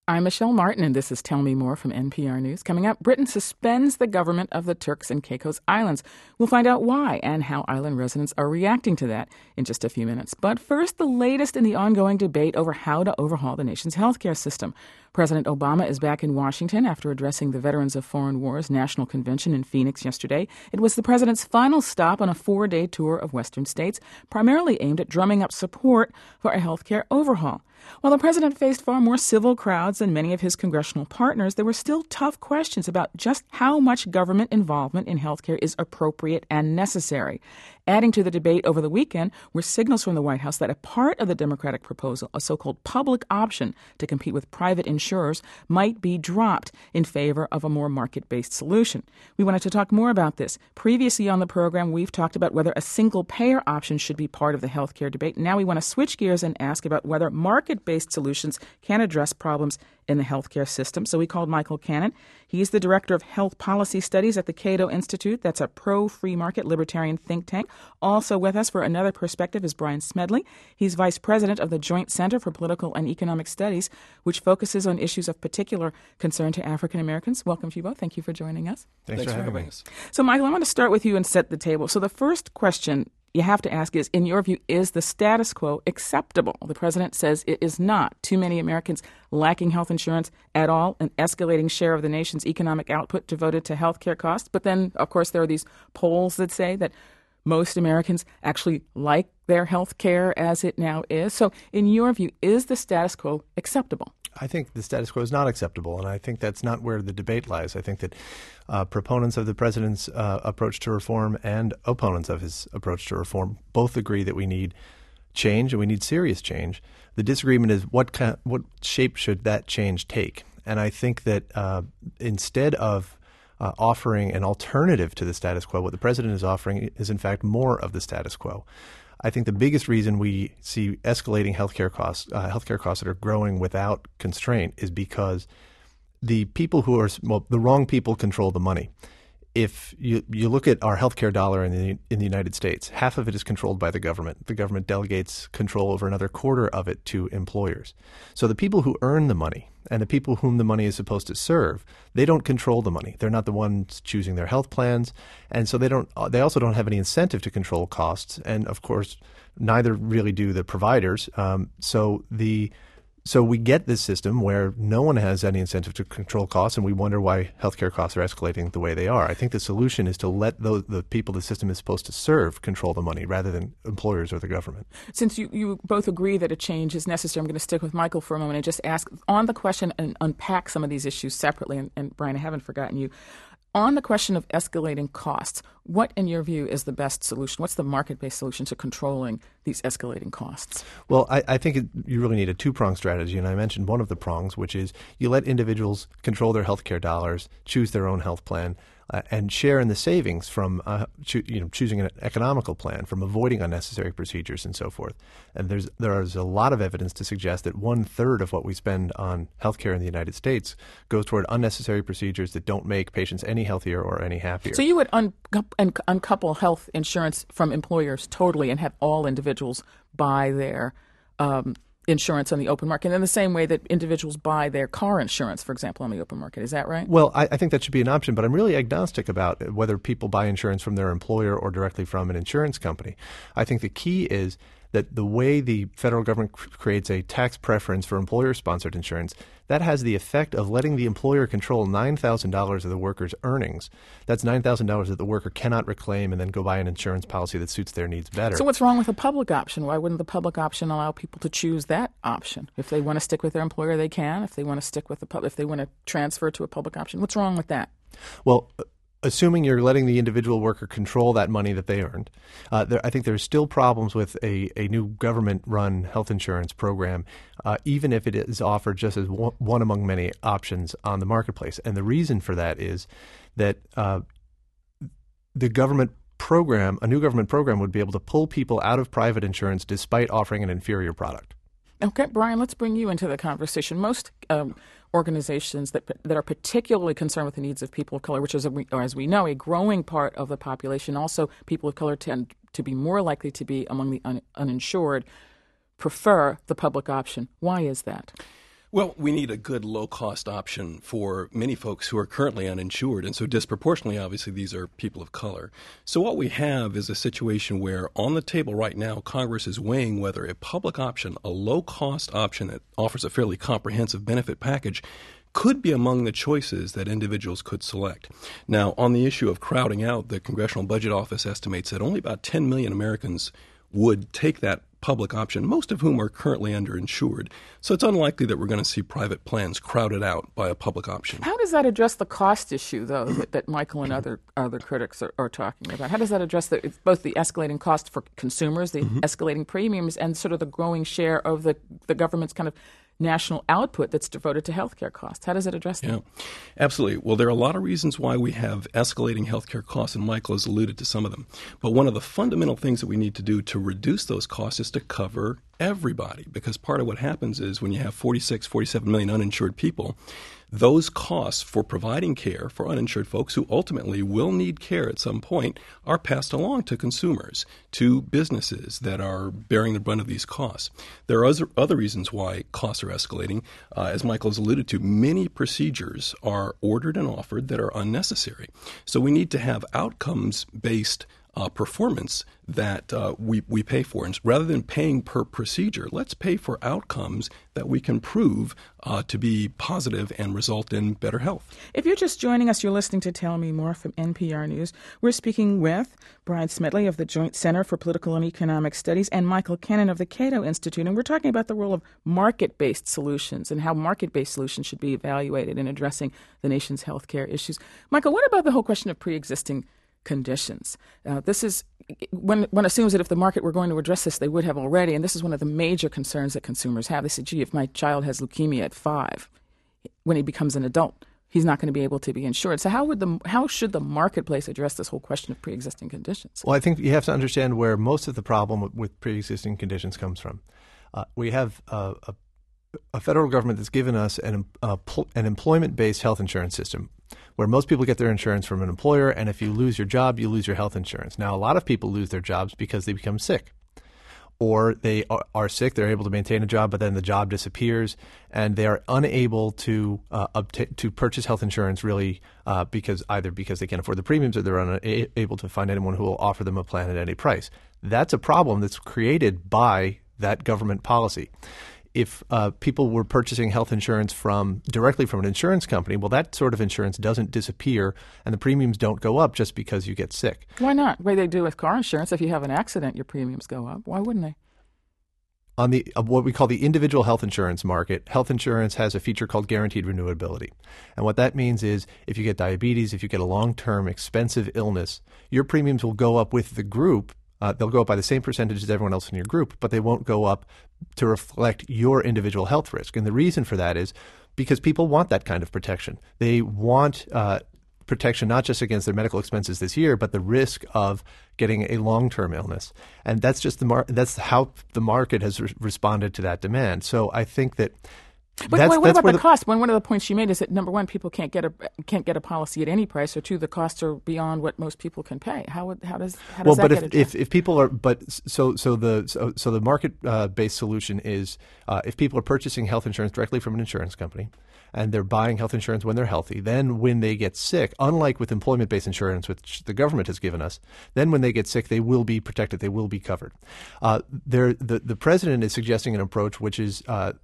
I'm Michelle Martin, and this is Tell Me More from NPR News. Coming up, Britain suspends the government of the Turks and Caicos Islands. We'll find out why and how island residents are reacting to that in just a few minutes. But first, the latest in the ongoing debate over how to overhaul the nation's healthcare system. President Obama is back in Washington after addressing the Veterans of Foreign Wars National Convention in Phoenix yesterday. It was the president's final stop on a 4-day tour of Western states, primarily aimed at drumming up support for a healthcare overhaul. While the president faced far more civil crowds than many of his congressional partners, there were still tough questions about just how much government involvement in healthcare is appropriate and necessary. Adding to the debate over the weekend were signals from the White House that a part of the Democratic proposal, a so-called public option to compete with private insurers, might be dropped in favor of a more market-based solution. We wanted to talk more about this. Previously on the program, we've talked about whether a single-payer option should be part of the healthcare debate. Now we want to switch gears and ask about whether market-based solutions can address problems in the healthcare system. So we called Michael Cannon. He's the director of health policy studies at the Cato Institute. That's a pro-free market libertarian think tank. Also with us for another perspective is Brian Smedley. He's vice president of the Joint Center for Political and Economic Studies, which focuses on issues of particular concern to African Americans. Welcome to you both. Thank you for joining us. Thanks for having us. So, Michael, I want to start with you and set the table. So the first question you have to ask is, in your view, is the status quo acceptable? The president says it is not. Too many Americans lacking health insurance at all, an escalating share of the nation's economic output devoted to health care costs. But then, of course, there are these polls that say that most Americans actually like their health care as it now is. So in your view, is the status quo acceptable? I think the status quo is not acceptable, and I think that's not where the debate lies. I think that proponents of the president's approach to reform and opponents of his approach to reform both agree that we need change and we need serious change. The disagreement is what shape should that change take? And I think that instead of offering an alternative to the status quo, what the president is offering is, in fact, more of the status quo. I think the biggest reason we see escalating healthcare costs that are growing without constraint, is because the people the wrong people control the money. If you look at our healthcare dollar in the United States, half of it is controlled by the government. The government delegates control over another quarter of it to employers. So the people who earn the money and the people whom the money is supposed to serve, they don't control the money. They're not the ones choosing their health plans, and so they also don't have any incentive to control costs. And of course, neither really do the providers. So we get this system where no one has any incentive to control costs, and we wonder why healthcare costs are escalating the way they are. I think the solution is to let the people the system is supposed to serve control the money rather than employers or the government. Since you both agree that a change is necessary, I'm going to stick with Michael for a moment and just ask on the question and unpack some of these issues separately. And Brian, I haven't forgotten you. On the question of escalating costs, what, in your view, is the best solution? What's the market-based solution to controlling these escalating costs? Well, I think you really need a two-pronged strategy, and I mentioned one of the prongs, which is you let individuals control their healthcare dollars, choose their own health plan, and share in the savings from choosing an economical plan, from avoiding unnecessary procedures and so forth. And there is a lot of evidence to suggest that 1/3 of what we spend on healthcare in the United States goes toward unnecessary procedures that don't make patients any healthier or any happier. So you would uncouple health insurance from employers totally and have all individuals buy their insurance on the open market in the same way that individuals buy their car insurance, for example, on the open market. Is that right? Well, I think that should be an option, but I'm really agnostic about whether people buy insurance from their employer or directly from an insurance company. I think the key is that the way the federal government creates a tax preference for employer-sponsored insurance, that has the effect of letting the employer control $9,000 of the worker's earnings. That's $9,000 that the worker cannot reclaim and then go buy an insurance policy that suits their needs better. So what's wrong with the public option? Why wouldn't the public option allow people to choose that option? If they want to stick with their employer, they can. If they want to stick with if they want to transfer to a public option, what's wrong with that? Well, assuming you're letting the individual worker control that money that they earned, I think there's still problems with a new government-run health insurance program, even if it is offered just as one among many options on the marketplace. And the reason for that is that the government program, a new government program, would be able to pull people out of private insurance despite offering an inferior product. Okay, Brian, let's bring you into the conversation. Most organizations that are particularly concerned with the needs of people of color, which is, as we know, a growing part of the population, also people of color tend to be more likely to be among the uninsured, prefer the public option. Why is that? Well, we need a good low-cost option for many folks who are currently uninsured, and so disproportionately, obviously, these are people of color. So what we have is a situation where on the table right now, Congress is weighing whether a public option, a low-cost option that offers a fairly comprehensive benefit package, could be among the choices that individuals could select. Now, on the issue of crowding out, the Congressional Budget Office estimates that only about 10 million Americans would take that public option, most of whom are currently underinsured. So it's unlikely that we're going to see private plans crowded out by a public option. How does that address the cost issue, though, that Michael and other critics are talking about? How does that address both the escalating cost for consumers, the escalating premiums, and sort of the growing share of the government's kind of national output that's devoted to healthcare costs? How does it address that? Yeah, absolutely. Well, there are a lot of reasons why we have escalating healthcare costs, and Michael has alluded to some of them. But one of the fundamental things that we need to do to reduce those costs is to cover everybody, because part of what happens is when you have 47 million uninsured people, those costs for providing care for uninsured folks who ultimately will need care at some point are passed along to consumers, to businesses that are bearing the brunt of these costs. There are other reasons why costs are escalating. As Michael has alluded to, many procedures are ordered and offered that are unnecessary. So we need to have outcomes-based performance that we pay for. And rather than paying per procedure, let's pay for outcomes that we can prove to be positive and result in better health. If you're just joining us, you're listening to Tell Me More from NPR News. We're speaking with Brian Smedley of the Joint Center for Political and Economic Studies and Michael Kennan of the Cato Institute. And we're talking about the role of market-based solutions and how market-based solutions should be evaluated in addressing the nation's healthcare issues. Michael, what about the whole question of pre-existing conditions? This is one assumes that if the market were going to address this, they would have already. And this is one of the major concerns that consumers have. They say, gee, if my child has leukemia at 5, when he becomes an adult, he's not going to be able to be insured. So how should the marketplace address this whole question of pre-existing conditions? Well, I think you have to understand where most of the problem with pre-existing conditions comes from. We have a federal government that's given us an employment-based health insurance system where most people get their insurance from an employer, and if you lose your job, you lose your health insurance. Now, a lot of people lose their jobs because they become sick. Or they are sick, they're able to maintain a job, but then the job disappears, and they are unable to purchase health insurance really because they can't afford the premiums or they're unable to find anyone who will offer them a plan at any price. That's a problem that's created by that government policy. If people were purchasing health insurance directly from an insurance company, well, that sort of insurance doesn't disappear and the premiums don't go up just because you get sick. Why not? The way they do with car insurance, if you have an accident, your premiums go up. Why wouldn't they? On the what we call the individual health insurance market, health insurance has a feature called guaranteed renewability. And what that means is if you get diabetes, if you get a long-term expensive illness, your premiums will go up with the group. They'll go up by the same percentage as everyone else in your group, but they won't go up to reflect your individual health risk. And the reason for that is because people want that kind of protection. They want protection not just against their medical expenses this year, but the risk of getting a long-term illness. And that's just that's how the market has responded to that demand. So I think that But what about the cost? One of the points she made is that number one, people can't get a policy at any price, or two, the costs are beyond what most people can pay. How does that get addressed? If people are the market based solution is if people are purchasing health insurance directly from an insurance company and they're buying health insurance when they're healthy, then when they get sick, unlike with employment based insurance, which the government has given us, then when they get sick, they will be protected, they will be covered. The president is suggesting an approach which is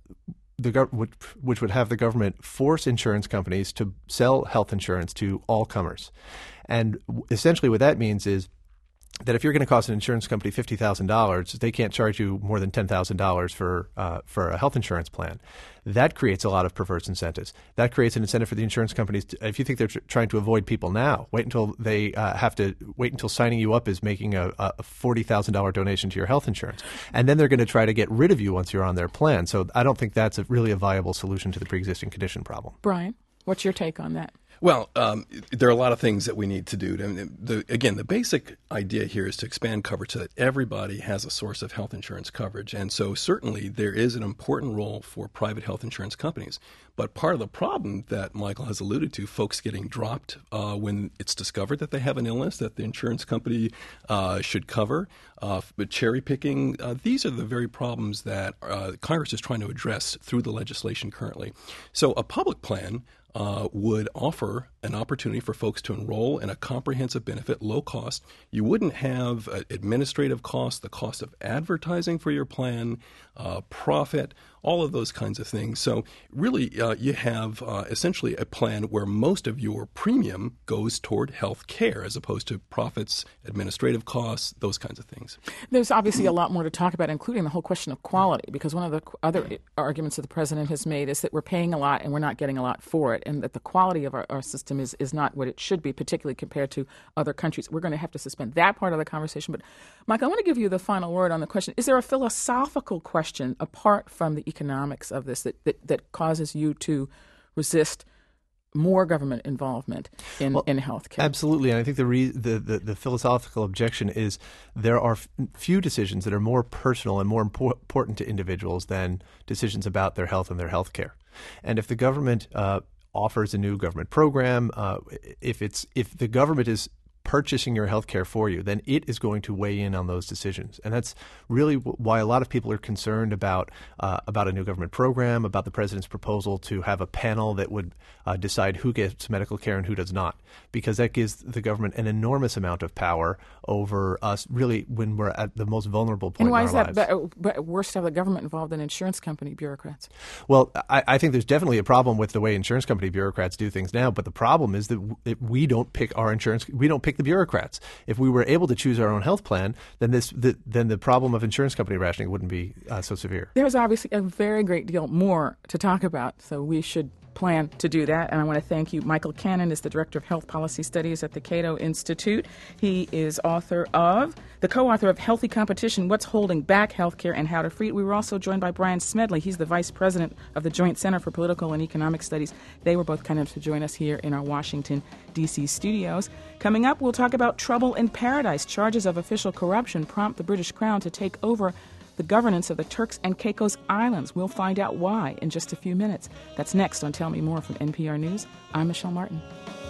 which would have the government force insurance companies to sell health insurance to all comers. And essentially what that means is that if you're going to cost an insurance company $50,000, they can't charge you more than $10,000 for a health insurance plan. That creates a lot of perverse incentives. That creates an incentive for the insurance companies. If you think they're trying to avoid people now, wait until they wait until signing you up is making a $40,000 donation to your health insurance. And then they're going to try to get rid of you once you're on their plan. So I don't think that's really a viable solution to the pre-existing condition problem. Brian, what's your take on that? Well, there are a lot of things that we need to do. Again, the basic idea here is to expand coverage so that everybody has a source of health insurance coverage. And so certainly there is an important role for private health insurance companies. But part of the problem that Michael has alluded to, folks getting dropped when it's discovered that they have an illness that the insurance company should cover, but cherry picking, these are the very problems that Congress is trying to address through the legislation currently. So a public plan would offer an opportunity for folks to enroll in a comprehensive benefit, low cost. You wouldn't have administrative costs, the cost of advertising for your plan, profit, all of those kinds of things. So really, you have essentially a plan where most of your premium goes toward health care as opposed to profits, administrative costs, those kinds of things. There's obviously a lot more to talk about, including the whole question of quality, because one of the other arguments that the president has made is that we're paying a lot and we're not getting a lot for it, and that the quality of our system is not what it should be, particularly compared to other countries. We're going to have to suspend that part of the conversation. But, Mike, I want to give you the final word on the question. Is there a philosophical question, apart from the economics of this, that causes you to resist more government involvement in health care? Absolutely. And I think the philosophical objection is there are few decisions that are more personal and more important to individuals than decisions about their health and their health care. And if the government offers a new government program, if the government is purchasing your health care for you, then it is going to weigh in on those decisions. And that's really why a lot of people are concerned about a new government program, about the president's proposal to have a panel that would decide who gets medical care and who does not, because that gives the government an enormous amount of power over us, really, when we're at the most vulnerable point in our lives. And why is that worse to have the government involved than insurance company bureaucrats? Well, I think there's definitely a problem with the way insurance company bureaucrats do things now, but the problem is that we don't pick our insurance, we don't pick the bureaucrats. If we were able to choose our own health plan, then the problem of insurance company rationing wouldn't be so severe. There's obviously a very great deal more to talk about, so we should plan to do that. And I want to thank you. Michael Cannon is the Director of Health Policy Studies at the Cato Institute. He is the co-author of Healthy Competition, What's Holding Back Healthcare and How to Free It. We were also joined by Brian Smedley. He's the Vice President of the Joint Center for Political and Economic Studies. They were both kind enough to join us here in our Washington, D.C. studios. Coming up, we'll talk about trouble in paradise. Charges of official corruption prompt the British Crown to take over the governance of the Turks and Caicos Islands. We'll find out why in just a few minutes. That's next on Tell Me More from NPR News. I'm Michelle Martin.